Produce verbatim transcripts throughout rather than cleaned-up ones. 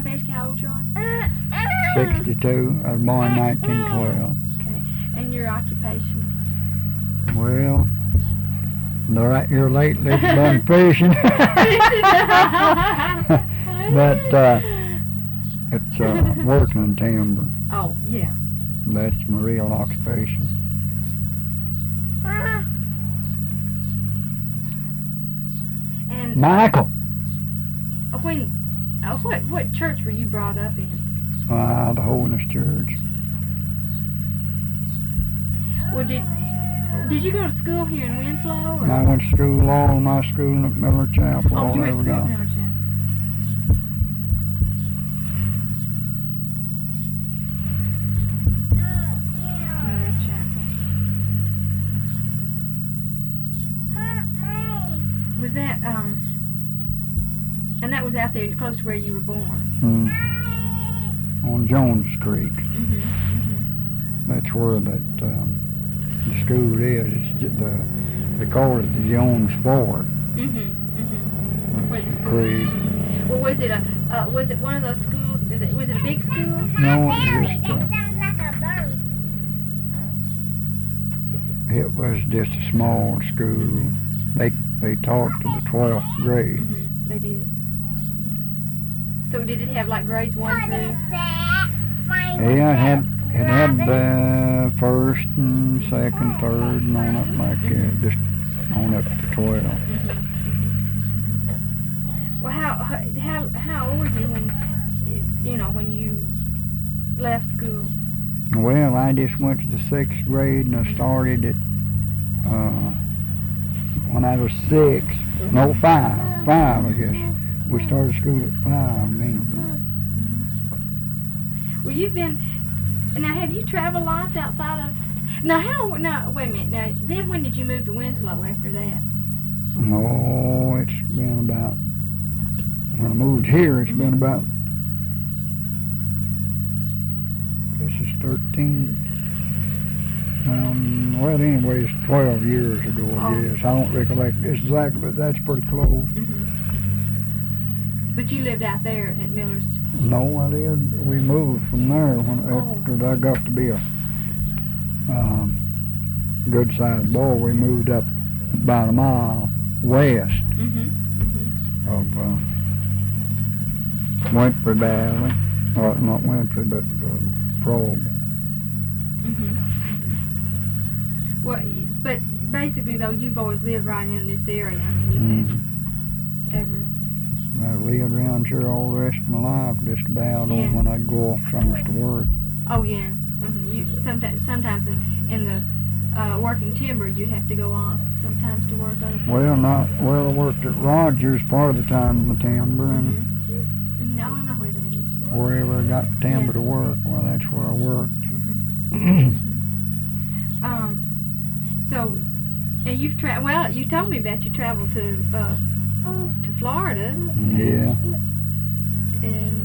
me ask you how old you are? sixty-two. I was born in nineteen twelve. Okay. And your occupation? Well, the right here lately it's been fishing. But uh, it's uh, working in timber. Oh, yeah. That's my real occupation. And Michael! when, uh, what, what church were you brought up in? Uh, the Holiness Church. Well, did, did you go to school here in Winslow? Or? And I went to school, all my school at Miller Chapel. Oh, all you went to ever school got. at Miller Chapel. Miller Chapel. Was that, um, and that was out there close to where you were born? Mm. On Jones Creek. Mm-hmm. Mm-hmm. That's where that um, the school is. It's ju- the they call it the Jones Fort. Mm-hmm. Mm-hmm. Where the school? Creek. Well, was it a, uh, was it one of those schools, is it, was it a big school? No, it was just uh, it was just a small school. Mm-hmm. They they taught to the twelfth grade. Mm-hmm. They did. So did it have like grades one through? Yeah, it had it had uh, first and second, third, and on up like uh, just on up to twelve. Mm-hmm. Mm-hmm. Well, how how how old were you when you know when you left school? Well, I just went to the sixth grade and I started it uh, when I was six. No, five, five, I guess. We started school at five. I mean, Well, you've been. Now, have you traveled lots outside of? Now, how? Now, wait a minute. Now, then, when did you move to Winslow after that? no, it's been about when I moved here. It's been about this is thirteen. Um, well, anyway, it's twelve years ago. I Oh. guess I don't recollect exactly, but that's pretty close. Mm-hmm. But you lived out there at Miller's. No, I lived. We moved from there when Oh. after I got to be a um, good sized boy. We moved up about a mile west Mm-hmm. Mm-hmm. of uh, Wintford Valley. Well, not Wintford, but uh, Probe. Mm-hmm. Well, but basically, though, you've always lived right in this area. I mean, you've Mhm. never ever. I've lived around here all the rest of my life, just about, Yeah. or when I'd go off summers to work. Oh yeah. Mm-hmm. You sometimes sometimes in, in the uh, working timber, you'd have to go off sometimes to work other places. Well, not well. I worked at Rogers part of the time in the timber, and Mm-hmm. No, I don't know where that is. wherever I got timber Yeah. to work, well, that's where I worked. Mm-hmm. Um. So, and you've tra- well, you told me about you traveled to uh, to Florida. Yeah. And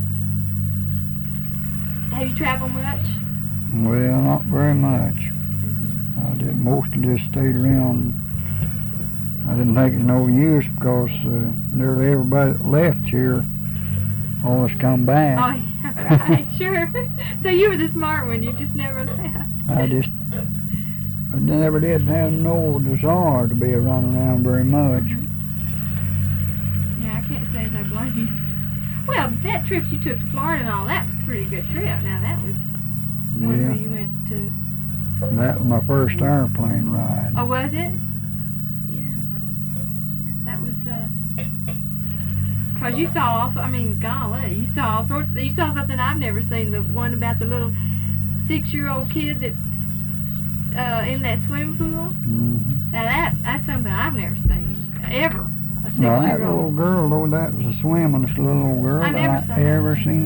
uh, have you traveled much? Well, not very much. Mm-hmm. I did mostly just stayed around. I didn't think it no use because uh, nearly everybody that left here always come back. Oh, yeah, right, sure. So you were the smart one. You just never left. I just I never did have no desire to be running around very much. Mhm. Yeah, I can't say that I blame you. Well, that trip you took to Florida and all, that was a pretty good trip. Now, that was one Yeah. where you went to... That was my first airplane ride. Oh, was it? Yeah. That was, uh... Because you saw also, I mean, golly, you saw all sorts, you saw something I've never seen, the one about the little six-year-old kid that, uh, in that swimming pool. Mm-hmm. Now that, that's something I've never seen, ever. A Now that six-year-old. little girl, though, that was a swimming little girl I that never I saw that. ever seen.